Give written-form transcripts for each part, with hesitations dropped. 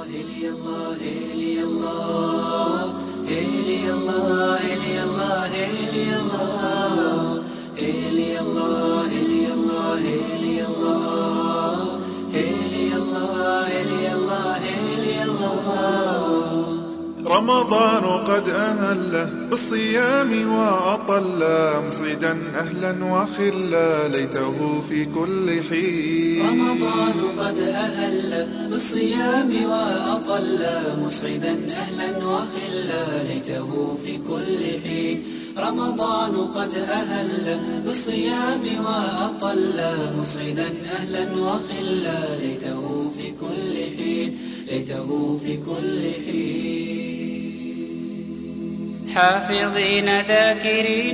رمضان قد أهله بالصيام وأطل مصعدا أهلا وخلا ليته في كل حين. رمضان قد أهل بالصيام وأطل مسعدا أهلا وخلا ليته في كل حين. رمضان قد أهل بالصيام وأطل مسعدا أهلا وخلا ليته في كل حين. ليته في كل حين. حافظين ذاكرين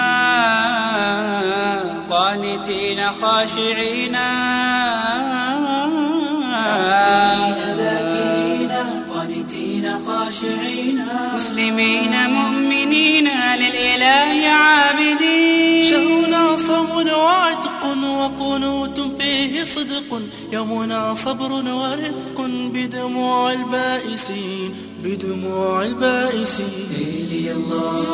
قانتين خاشعين مسلمين مؤمنين للإله عابدين. شهرنا صوم وعتق وقنوت فيه صدق، يومنا صبر ورفق بدموع البائسين. بدموع البائسين. إلي الله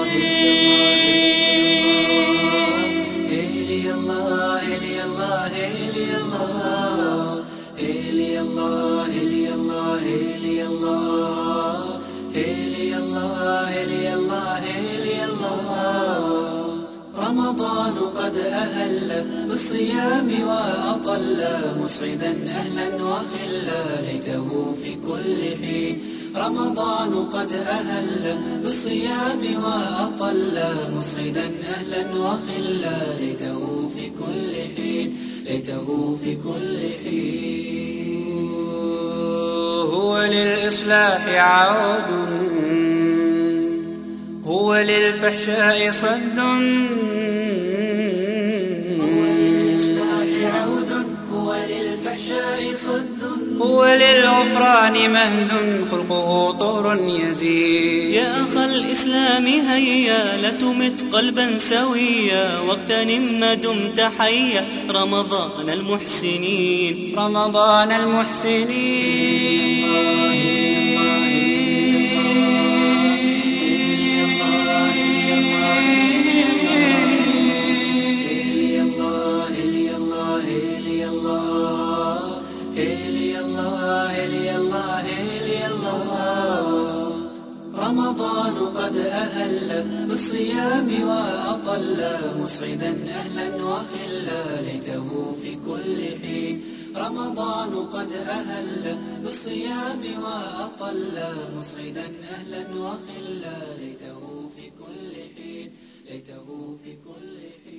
إلي الله إلي الله إلي الله إلي الله إلي الله إلي الله إلي الله إلي الله إلي الله. رمضان قد أهل بالصيام وأطل مسعدا أهلا وخلا ليته في كل حين. رمضان قد أهل بالصيام وأطل مسعدا أهلا وخلا ليته في كل حين. ليته في كل حين. هو للإصلاح عود هو للفحشاء صد هو للغفران مهد خلقه طور يزيد. يا أخ الإسلام هيا لا تمت قلبا سويا واغتنم ما دمت حيا رمضان المحسنين. رمضان المحسنين. رمضان قد أهل بالصيام وأطل مسعدا أهلا وخلا ليته في كل حين. رمضان قد أهل بالصيام وأطل مسعدا أهلا وخلا ليته في كل حين. ليته في كل حين.